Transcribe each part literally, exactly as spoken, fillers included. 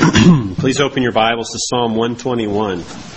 Please open your Bibles to Psalm one twenty-one.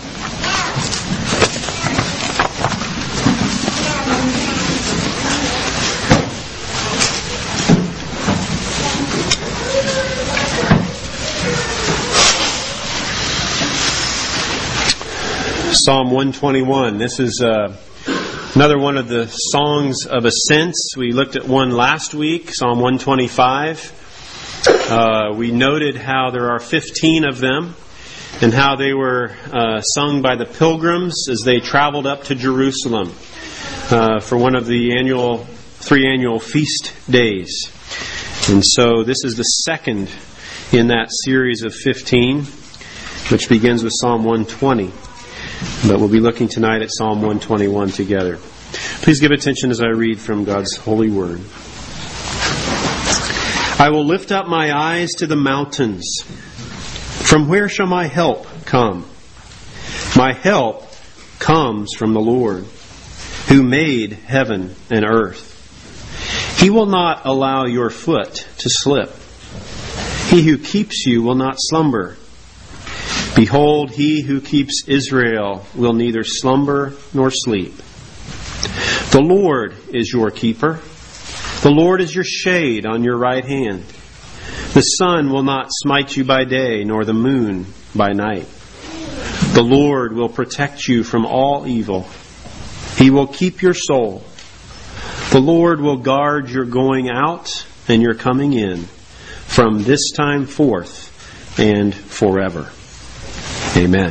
Psalm one twenty-one. This is uh, another one of the songs of ascents. We looked at one last week, Psalm one twenty-five. Uh, we noted how there are fifteen of them and how they were uh, sung by the pilgrims as they traveled up to Jerusalem uh, for one of the annual three annual feast days. And so this is the second in that series of fifteen, which begins with Psalm one twenty. But we'll be looking tonight at Psalm one twenty-one together. Please give attention as I read from God's holy word. I will lift up my eyes to the mountains. From where shall my help come? My help comes from the Lord, who made heaven and earth. He will not allow your foot to slip. He who keeps you will not slumber. Behold, he who keeps Israel will neither slumber nor sleep. The Lord is your keeper. The Lord is your shade on your right hand. The sun will not smite you by day, nor the moon by night. The Lord will protect you from all evil. He will keep your soul. The Lord will guard your going out and your coming in from this time forth and forever. Amen.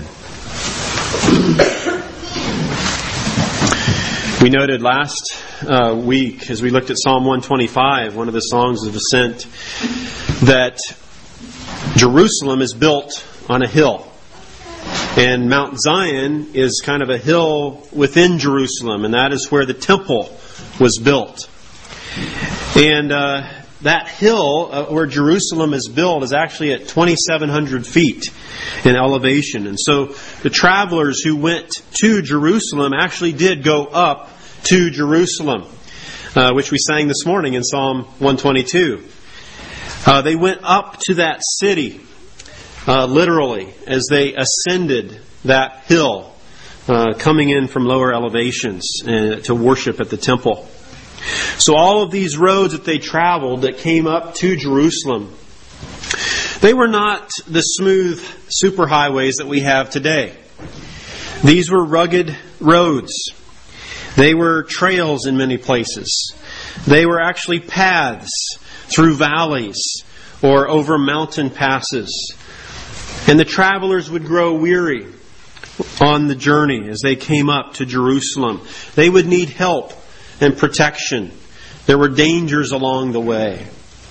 We noted last uh, week, as we looked at Psalm one twenty-five, one of the songs of ascent, that Jerusalem is built on a hill. And Mount Zion is kind of a hill within Jerusalem, and that is where the temple was built. And uh, that hill uh, where Jerusalem is built is actually at twenty-seven hundred feet in elevation. And so the travelers who went to Jerusalem actually did go up to Jerusalem, uh, which we sang this morning in Psalm one twenty-two. Uh, they went up to that city, uh, literally, as they ascended that hill, uh, coming in from lower elevations uh, to worship at the temple. So all of these roads that they traveled that came up to Jerusalem, they were not the smooth superhighways that we have today. These were rugged roads. They were trails in many places. They were actually paths through valleys or over mountain passes. And the travelers would grow weary on the journey as they came up to Jerusalem. They would need help and protection. There were dangers along the way.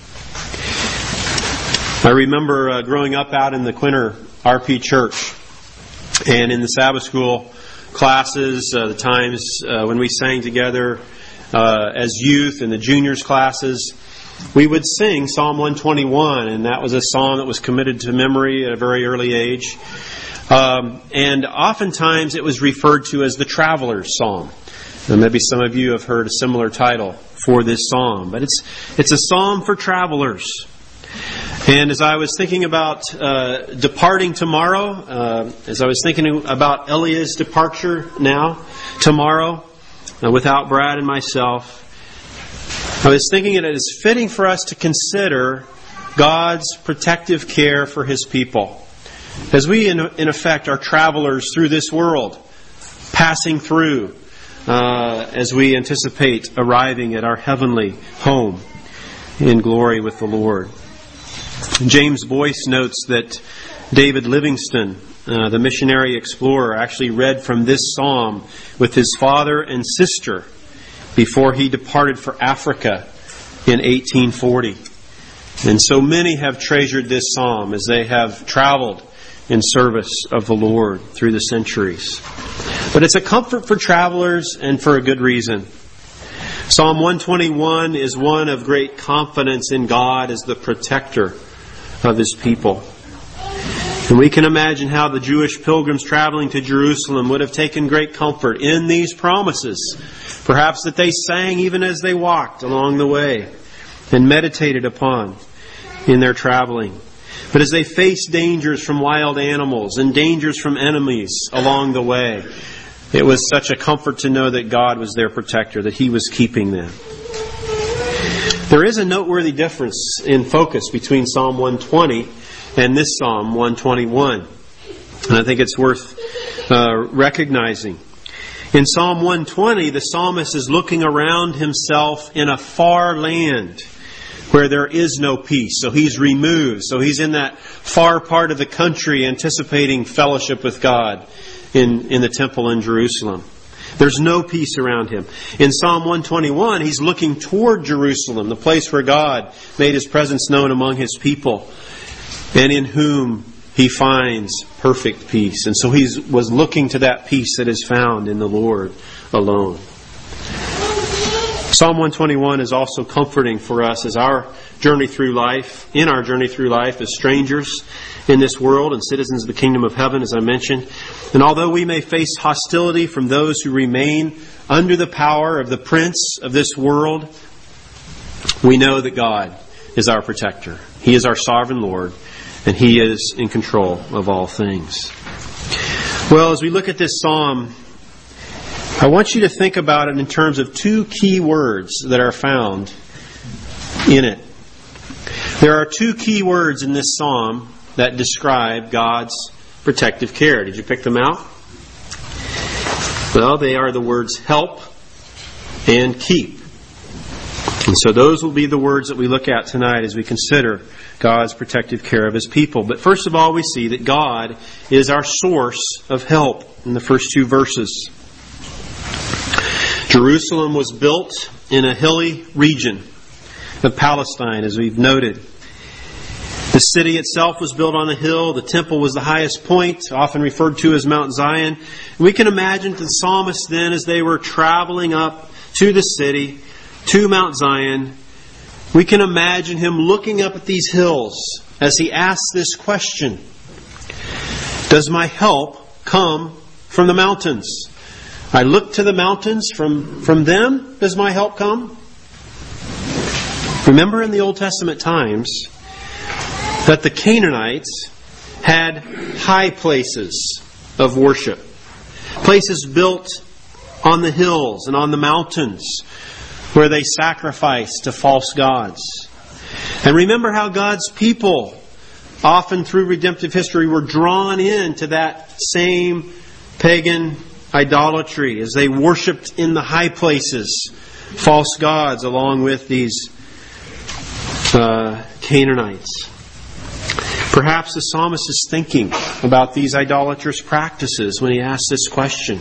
I remember uh, growing up out in the Quinter R P Church, and in the Sabbath school classes, uh, the times uh, when we sang together uh, as youth in the juniors classes, we would sing Psalm one twenty-one, and that was a song that was committed to memory at a very early age. Um, and oftentimes it was referred to as the Traveler's Psalm. And maybe some of you have heard a similar title for this psalm, but it's it's a psalm for travelers. And as I was thinking about uh, departing tomorrow, uh, as I was thinking about Elia's departure now, tomorrow, uh, without Brad and myself, I was thinking it is fitting for us to consider God's protective care for His people. As we, in, in effect, are travelers through this world, passing through, uh, as we anticipate arriving at our heavenly home in glory with the Lord. James Boyce notes that David Livingstone, uh, the missionary explorer, actually read from this psalm with his father and sister before he departed for Africa in eighteen forty. And so many have treasured this psalm as they have traveled in service of the Lord through the centuries. But it's a comfort for travelers, and for a good reason. Psalm one twenty-one is one of great confidence in God as the protector of His people. And we can imagine how the Jewish pilgrims traveling to Jerusalem would have taken great comfort in these promises, perhaps that they sang even as they walked along the way and meditated upon in their traveling. But as they faced dangers from wild animals and dangers from enemies along the way, it was such a comfort to know that God was their protector, that He was keeping them. There is a noteworthy difference in focus between Psalm one twenty and this Psalm one twenty-one. And I think it's worth uh, recognizing. In Psalm one twenty, the psalmist is looking around himself in a far land where there is no peace. So he's removed. So he's in that far part of the country anticipating fellowship with God in, in the temple in Jerusalem. There's no peace around him. In Psalm one twenty-one, he's looking toward Jerusalem, the place where God made His presence known among His people, and in whom He finds perfect peace. And so he was looking to that peace that is found in the Lord alone. Psalm one twenty-one is also comforting for us as our journey through life, in our journey through life as strangers in this world and citizens of the kingdom of heaven, as I mentioned. And although we may face hostility from those who remain under the power of the prince of this world, we know that God is our protector. He is our sovereign Lord, and He is in control of all things. Well, as we look at this psalm, I want you to think about it in terms of two key words that are found in it. There are two key words in this psalm that describe God's protective care. Did you pick them out? Well, they are the words help and keep. And so those will be the words that we look at tonight as we consider God's protective care of His people. But first of all, we see that God is our source of help in the first two verses. Jerusalem was built in a hilly region of Palestine, as we've noted. The city itself was built on a hill. The temple was the highest point, often referred to as Mount Zion. We can imagine the psalmist then, as they were traveling up to the city, to Mount Zion, we can imagine him looking up at these hills as he asks this question: does my help come from the mountains? I look to the mountains. From, from them does my help come? Remember in the Old Testament times that the Canaanites had high places of worship. Places built on the hills and on the mountains where they sacrificed to false gods. And remember how God's people, often through redemptive history, were drawn into that same pagan idolatry as they worshipped in the high places false gods along with these uh, Canaanites. Perhaps the psalmist is thinking about these idolatrous practices when he asks this question.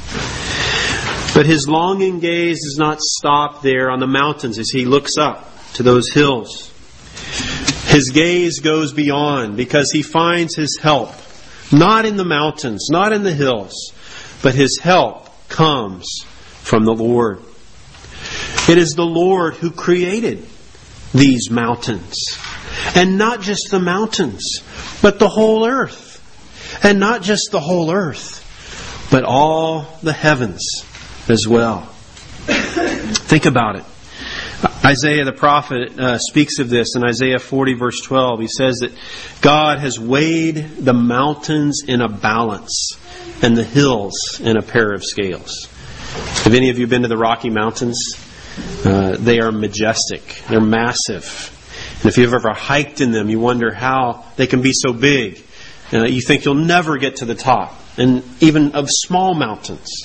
But his longing gaze does not stop there on the mountains as he looks up to those hills. His gaze goes beyond, because he finds his help not in the mountains, not in the hills, but his help comes from the Lord. It is the Lord who created these mountains. And not just the mountains, but the whole earth. And not just the whole earth, but all the heavens as well. Think about it. Isaiah the prophet uh, speaks of this in Isaiah forty verse twelve. He says that God has weighed the mountains in a balance and the hills in a pair of scales. Have any of you been to the Rocky Mountains? Uh, they are majestic. They're massive. And if you've ever hiked in them, you wonder how they can be so big. Uh, you think you'll never get to the top, and even of small mountains.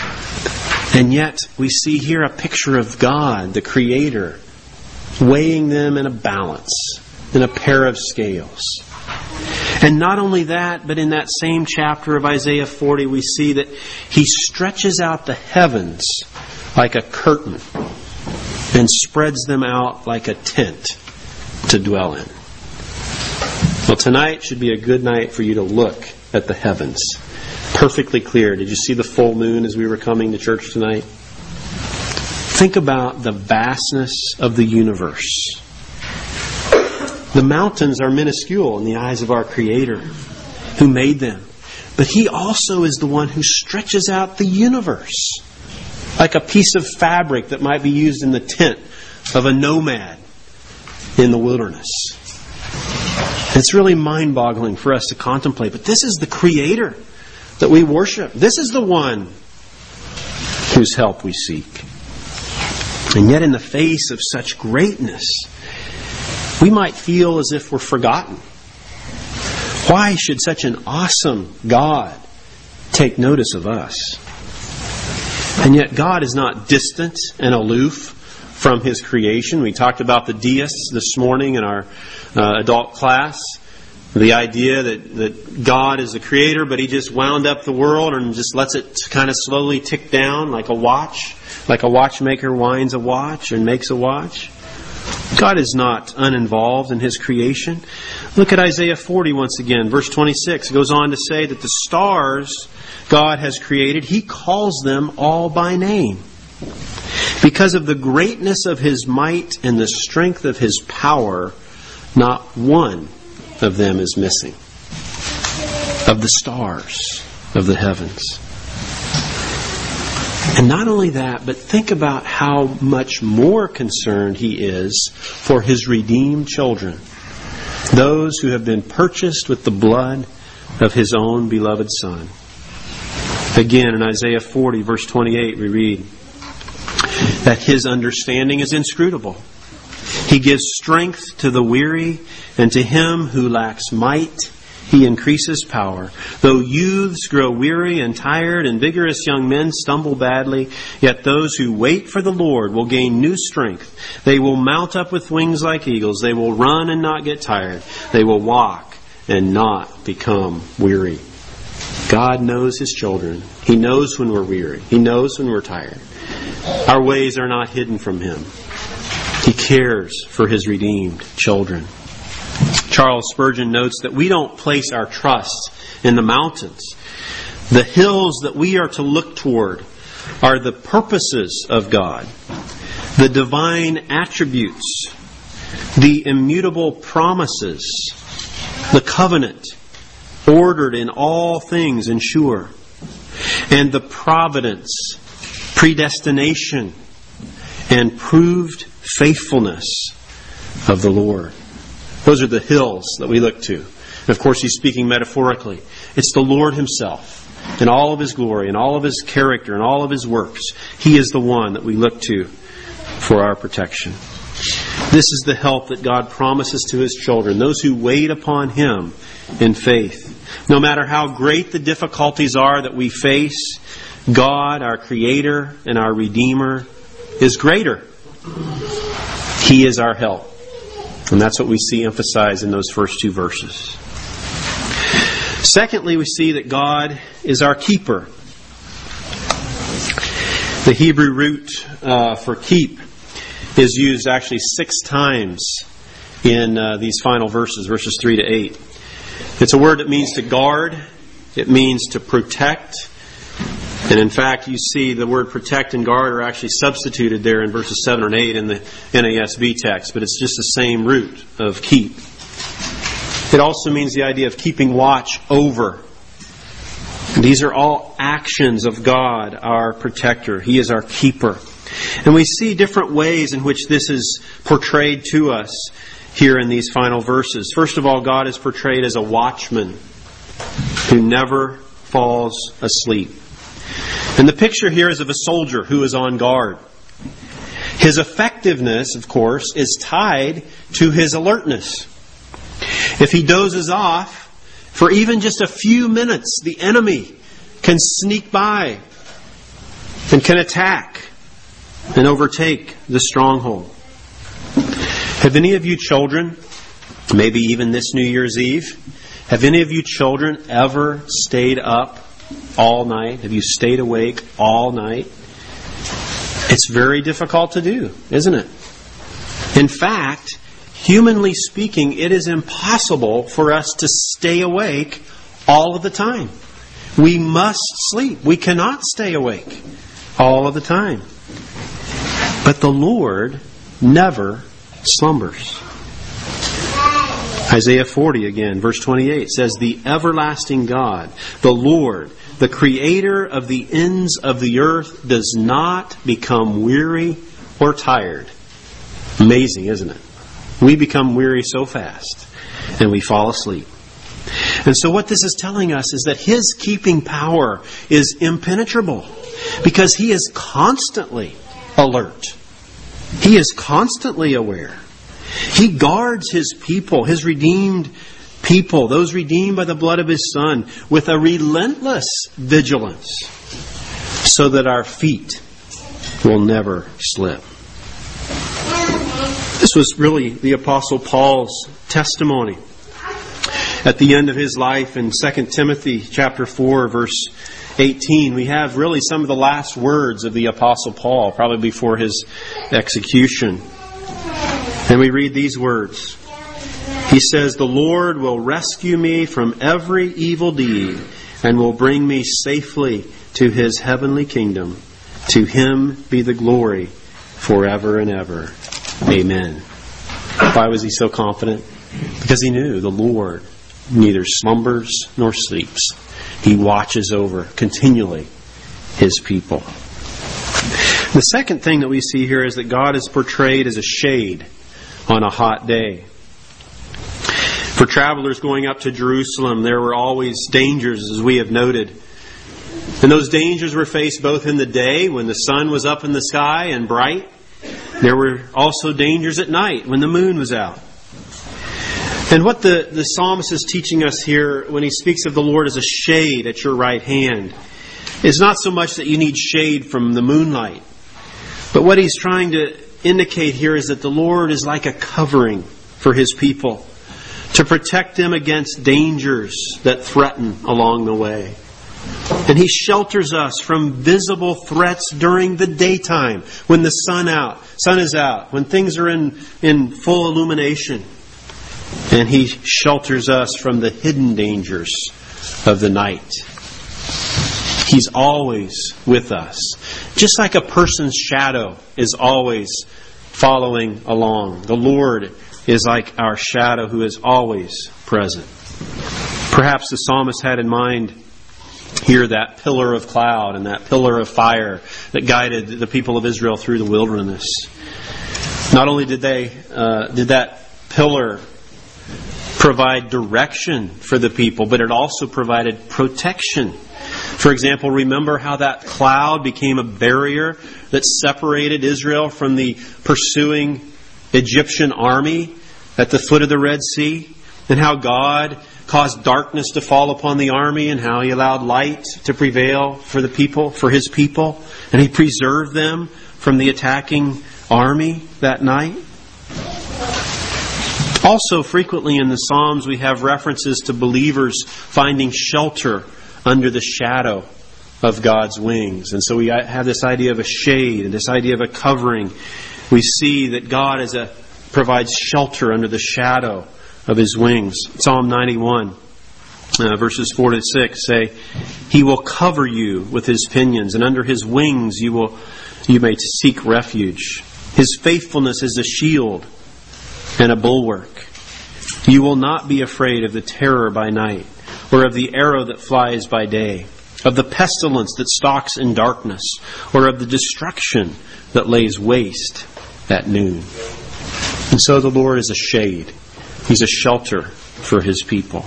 And yet, we see here a picture of God, the Creator, weighing them in a balance, in a pair of scales. And not only that, but in that same chapter of Isaiah forty, we see that He stretches out the heavens like a curtain and spreads them out like a tent to dwell in. Well, tonight should be a good night for you to look at the heavens. Perfectly clear. Did you see the full moon as we were coming to church tonight? Think about the vastness of the universe. The mountains are minuscule in the eyes of our Creator who made them. But He also is the one who stretches out the universe like a piece of fabric that might be used in the tent of a nomad in the wilderness. It's really mind-boggling for us to contemplate. But this is the Creator that we worship. This is the one whose help we seek. And yet in the face of such greatness, we might feel as if we're forgotten. Why should such an awesome God take notice of us? And yet God is not distant and aloof from His creation. We talked about the deists this morning in our uh, adult class. The idea that, that God is the creator, but He just wound up the world and just lets it kind of slowly tick down like a watch. Like a watchmaker winds a watch and makes a watch. God is not uninvolved in His creation. Look at Isaiah forty once again. Verse twenty-six goes on to say that the stars God has created, He calls them all by name. Because of the greatness of His might and the strength of His power, not one of them is missing. Of the stars of the heavens. And not only that, but think about how much more concerned He is for His redeemed children. Those who have been purchased with the blood of His own beloved Son. Again, in Isaiah forty, verse twenty-eight, we read that His understanding is inscrutable. He gives strength to the weary, and to him who lacks might, He increases power. Though youths grow weary and tired, and vigorous young men stumble badly, yet those who wait for the Lord will gain new strength. They will mount up with wings like eagles. They will run and not get tired. They will walk and not become weary. God knows His children. He knows when we're weary. He knows when we're tired. Our ways are not hidden from Him. He cares for His redeemed children. Charles Spurgeon notes that we don't place our trust in the mountains. The hills that we are to look toward are the purposes of God, the divine attributes, the immutable promises, the covenant, ordered in all things and sure, and the providence, predestination, and proved faithfulness of the Lord. Those are the hills that we look to. And of course, He's speaking metaphorically. It's the Lord Himself, in all of His glory, and all of His character, and all of His works. He is the one that we look to for our protection. This is the help that God promises to His children, those who wait upon Him in faith. No matter how great the difficulties are that we face, God, our Creator and our Redeemer, is greater. He is our help. And that's what we see emphasized in those first two verses. Secondly, we see that God is our keeper. The Hebrew root uh, for keep is used actually six times in uh, these final verses, verses three to eight. It's a word that means to guard. It means to protect. And in fact, you see the word protect and guard are actually substituted there in verses seven and eight in the N A S B text, but it's just the same root of keep. It also means the idea of keeping watch over. These are all actions of God, our protector. He is our keeper. And we see different ways in which this is portrayed to us here in these final verses. First of all, God is portrayed as a watchman who never falls asleep. And the picture here is of a soldier who is on guard. His effectiveness, of course, is tied to his alertness. If he dozes off for even just a few minutes, the enemy can sneak by and can attack and overtake the stronghold. Have any of you children, maybe even this New Year's Eve, have any of you children ever stayed up all night? Have you stayed awake all night? It's very difficult to do, isn't it? In fact, humanly speaking, it is impossible for us to stay awake all of the time. We must sleep. We cannot stay awake all of the time. But the Lord never slumbers. Isaiah forty again, verse twenty-eight says, "The everlasting God, the Lord, the Creator of the ends of the earth, does not become weary or tired." Amazing, isn't it? We become weary so fast. and we fall asleep. And so what this is telling us is that His keeping power is impenetrable because He is constantly alert. He is constantly aware. He guards His people, His redeemed people, those redeemed by the blood of His Son, with a relentless vigilance so that our feet will never slip. This was really the Apostle Paul's testimony at the end of his life in Second Timothy chapter four, verse eighteen. We have really some of the last words of the Apostle Paul, probably before his execution. And we read these words. He says, "The Lord will rescue me from every evil deed and will bring me safely to His heavenly kingdom. To Him be the glory forever and ever. Amen." Why was he so confident? Because he knew the Lord neither slumbers nor sleeps. He watches over continually His people. The second thing that we see here is that God is portrayed as a shade on a hot day. For travelers going up to Jerusalem, there were always dangers, as we have noted. And those dangers were faced both in the day when the sun was up in the sky and bright. There were also dangers at night when the moon was out. And what the, the psalmist is teaching us here when he speaks of the Lord as a shade at your right hand is not so much that you need shade from the moonlight. But what he's trying to indicate here is that the Lord is like a covering for His people to protect them against dangers that threaten along the way. And He shelters us from visible threats during the daytime when the sun out, sun is out, when things are in, in full illumination. And He shelters us from the hidden dangers of the night. He's always with us. Just like a person's shadow is always following along. The Lord is like our shadow who is always present. Perhaps the psalmist had in mind here that pillar of cloud and that pillar of fire that guided the people of Israel through the wilderness. Not only did they uh, did that pillar provide direction for the people, but it also provided protection. For example, remember how that cloud became a barrier that separated Israel from the pursuing Egyptian army at the foot of the Red Sea, and how God caused darkness to fall upon the army, and how He allowed light to prevail for the people, for His people, and He preserved them from the attacking army that night. Also, frequently in the Psalms, we have references to believers finding shelter under the shadow of God's wings. And so we have this idea of a shade and this idea of a covering. We see that God is a, provides shelter under the shadow of His wings. Psalm ninety-one, uh, verses four to six say, "He will cover you with His pinions, and under His wings you will you may seek refuge. His faithfulness is a shield and a bulwark. You will not be afraid of the terror by night, or of the arrow that flies by day, of the pestilence that stalks in darkness, or of the destruction that lays waste at noon." And so the Lord is a shade. He's a shelter for His people.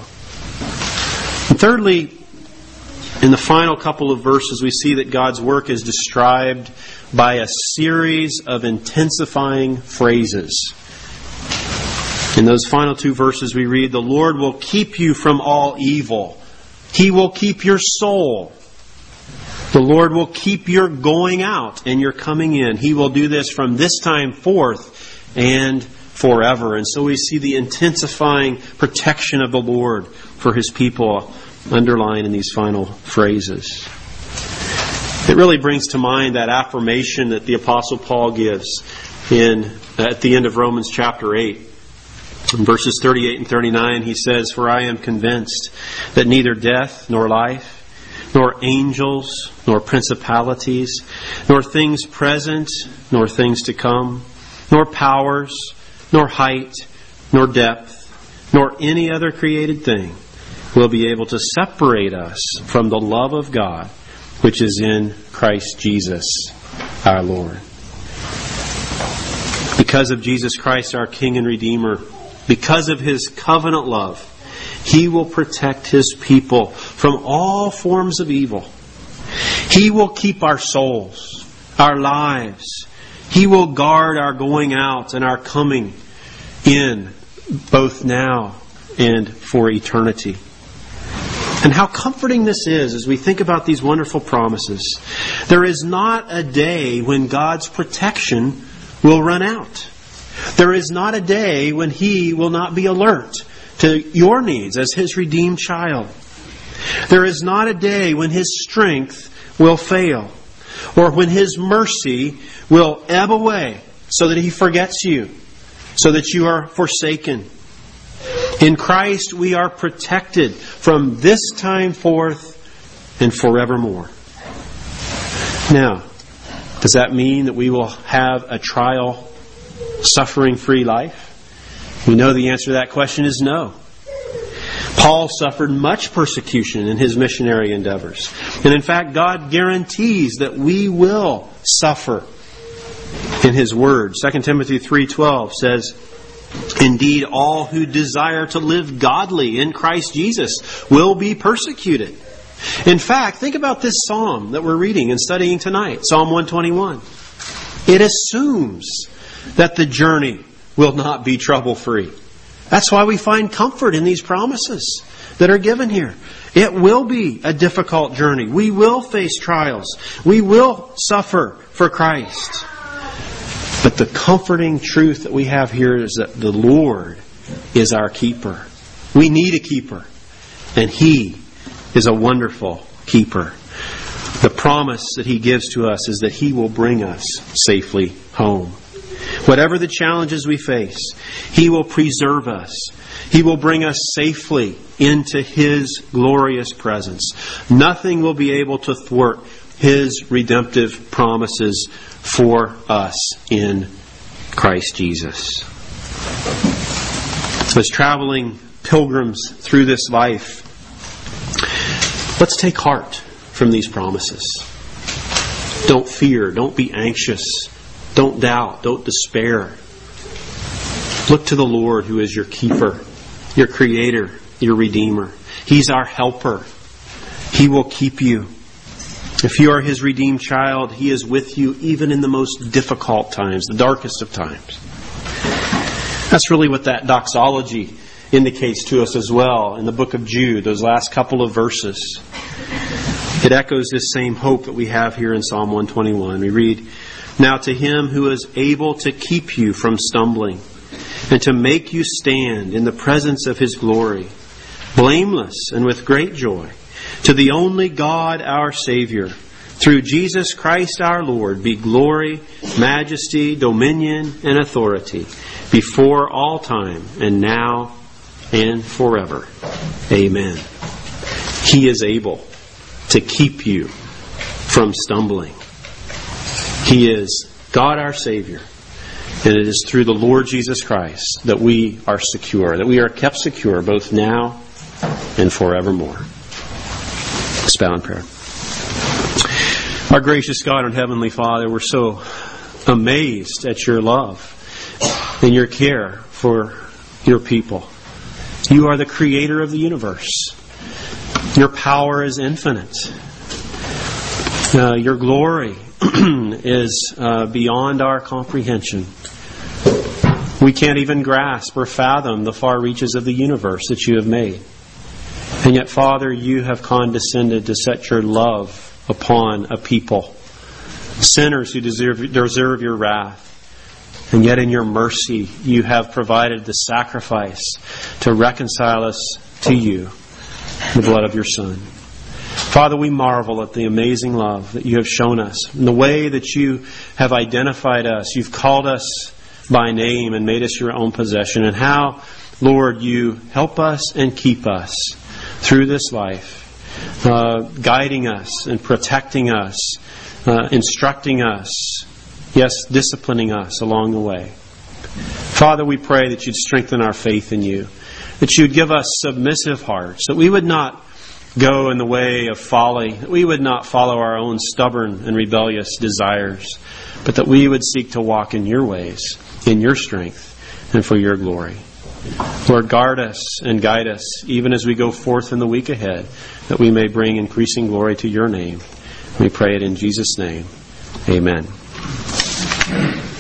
And thirdly, in the final couple of verses, we see that God's work is described by a series of intensifying phrases. In those final two verses we read, "The Lord will keep you from all evil. He will keep your soul. The Lord will keep your going out and your coming in. He will do this from this time forth and forever." And so we see the intensifying protection of the Lord for His people underlined in these final phrases. It really brings to mind that affirmation that the Apostle Paul gives in at the end of Romans chapter eight. In verses thirty-eight and thirty-nine, he says, "For I am convinced that neither death nor life, nor angels, nor principalities, nor things present, nor things to come, nor powers, nor height, nor depth, nor any other created thing will be able to separate us from the love of God, which is in Christ Jesus our Lord." Because of Jesus Christ, our King and Redeemer, because of His covenant love, He will protect His people from all forms of evil. He will keep our souls, our lives. He will guard our going out and our coming in, both now and for eternity. And how comforting this is as we think about these wonderful promises. There is not a day when God's protection will run out. There is not a day when He will not be alert to your needs as His redeemed child. There is not a day when His strength will fail, or when His mercy will ebb away so that He forgets you, so that you are forsaken. In Christ we are protected from this time forth and forevermore. Now, does that mean that we will have a trial, suffering-free life? We know the answer to that question is no. Paul suffered much persecution in his missionary endeavors. And in fact, God guarantees that we will suffer in His Word. Second Timothy three twelve says, "Indeed, all who desire to live godly in Christ Jesus will be persecuted." In fact, think about this psalm that we're reading and studying tonight, Psalm one twenty-one. It assumes that the journey will not be trouble-free. That's why we find comfort in these promises that are given here. It will be a difficult journey. We will face trials. We will suffer for Christ. But the comforting truth that we have here is that the Lord is our keeper. We need a keeper. And He is a wonderful keeper. The promise that He gives to us is that He will bring us safely home. Whatever the challenges we face, He will preserve us. He will bring us safely into His glorious presence. Nothing will be able to thwart His redemptive promises for us in Christ Jesus. As traveling pilgrims through this life, let's take heart from these promises. Don't fear. Don't be anxious. Don't doubt. Don't despair. Look to the Lord, who is your keeper, your creator, your redeemer. He's our helper. He will keep you. If you are His redeemed child, He is with you even in the most difficult times, the darkest of times. That's really what that doxology indicates to us as well in the book of Jude, those last couple of verses. It echoes this same hope that we have here in Psalm one twenty-one. We read, "Now to Him who is able to keep you from stumbling and to make you stand in the presence of His glory, blameless and with great joy, to the only God our Savior, through Jesus Christ our Lord, be glory, majesty, dominion, and authority before all time and now and forever. Amen." He is able to keep you from stumbling. He is God our Savior. And it is through the Lord Jesus Christ that we are secure, that we are kept secure both now and forevermore. Let's bow in prayer. Our gracious God and Heavenly Father, we're so amazed at your love and your care for your people. You are the creator of the universe. Your power is infinite. Uh, your glory is uh, beyond our comprehension. We can't even grasp or fathom the far reaches of the universe that you have made. And yet, Father, you have condescended to set your love upon a people, sinners who deserve, deserve your wrath. And yet in your mercy, you have provided the sacrifice to reconcile us to you, the blood of your Son. Father, we marvel at the amazing love that you have shown us, and the way that you have identified us. You've called us by name and made us your own possession, and how, Lord, you help us and keep us through this life, uh, guiding us and protecting us, uh, instructing us, yes, disciplining us along the way. Father, we pray that you'd strengthen our faith in you, that you'd give us submissive hearts, that we would not go in the way of folly, that we would not follow our own stubborn and rebellious desires, but that we would seek to walk in your ways, in your strength, and for your glory. Lord, guard us and guide us, even as we go forth in the week ahead, that we may bring increasing glory to your name. We pray it in Jesus' name. Amen.